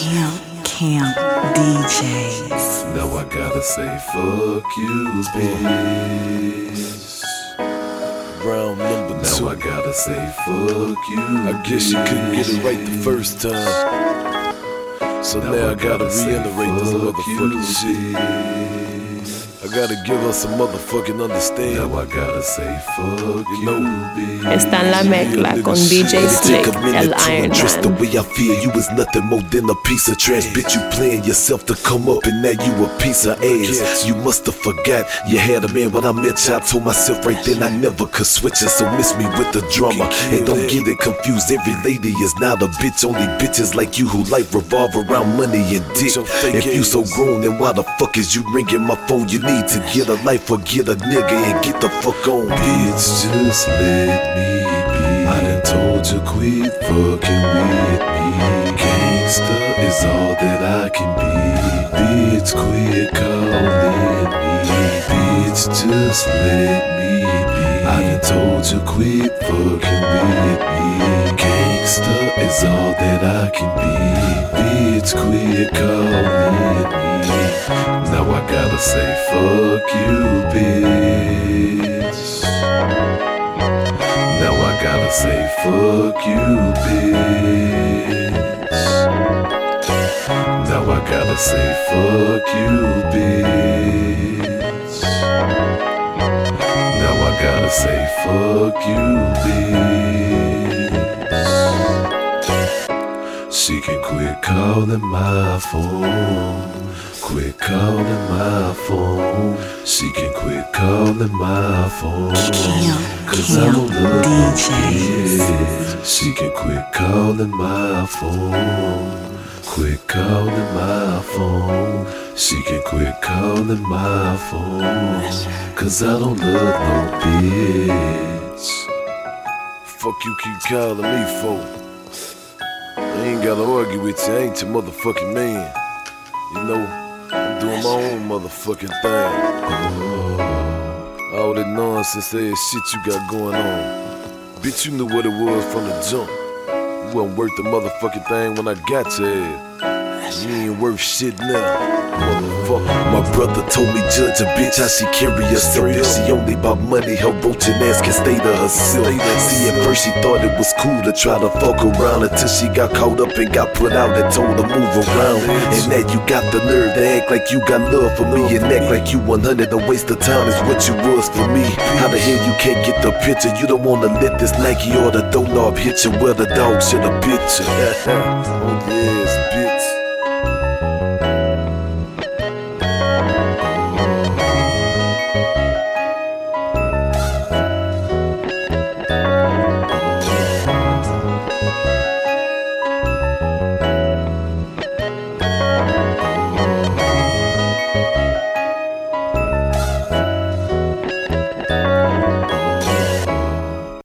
Camp DJs. Now I gotta say fuck you, bitch. Round number two. Now I gotta say fuck you. I guess you couldn't get it right the first time, so now I gotta reiterate this motherfucking shit. I gotta give her some motherfucking understanding. Now I gotta say fuck you, bitch. Está en la mezcla con DJ Slick, el Iron Just the Man. way I feel, you was nothing more than a piece of trash. Bitch, you playing yourself to come up and now you a piece of ass. You must've forgot you had a man when I met you. I told myself right then I never could switch it, so miss me with the drama. And don't get it confused, every lady is not a bitch. Only bitches like you who life revolve around money and dick. If you so grown, then why the fuck is you ringing my phone? You need to get a life or get a nigga and get the fuck on. Bitch, just let me be. I done told you quit fucking with me. Gangsta is all that I can be. Bitch, quit calling me. Bitch, just let me be. I done told you quit fucking with me. Gangsta is all that I can be. Bitch, quit calling me. Now I gotta say fuck you, bitch. Now I gotta say fuck you, bitch. Now I gotta say fuck you, bitch. Now I gotta say fuck you, bitch. She can quit calling my phone. Quit calling my phone. She can quit calling my phone. Cause I don't love no bitch. She can quit calling my phone. Quit calling my phone. She can quit calling my phone. Cause I don't love no bitch. Fuck you keep calling me for? I ain't gotta argue with you, I ain't your motherfucking man. You know, I'm doing my own motherfucking thing. All that nonsense ass shit you got going on. Bitch, you knew what it was from the jump. You wasn't worth the motherfucking thing when I got your ass. You ain't worth shit now, motherfucker. My brother told me judge a bitch how she carry herself. If she only about money, her roaching ass can stay to herself. See, at first she thought it was cool to try to fuck around until she got caught up and got put out and told to move around. And now you got the nerve to act like you got love for me and act like you 100. A waste of time is what you was for me. How the hell you can't get the picture? You don't wanna let this Nike or the doorknob hit you where the dog should have bit you. Oh yes, bitch.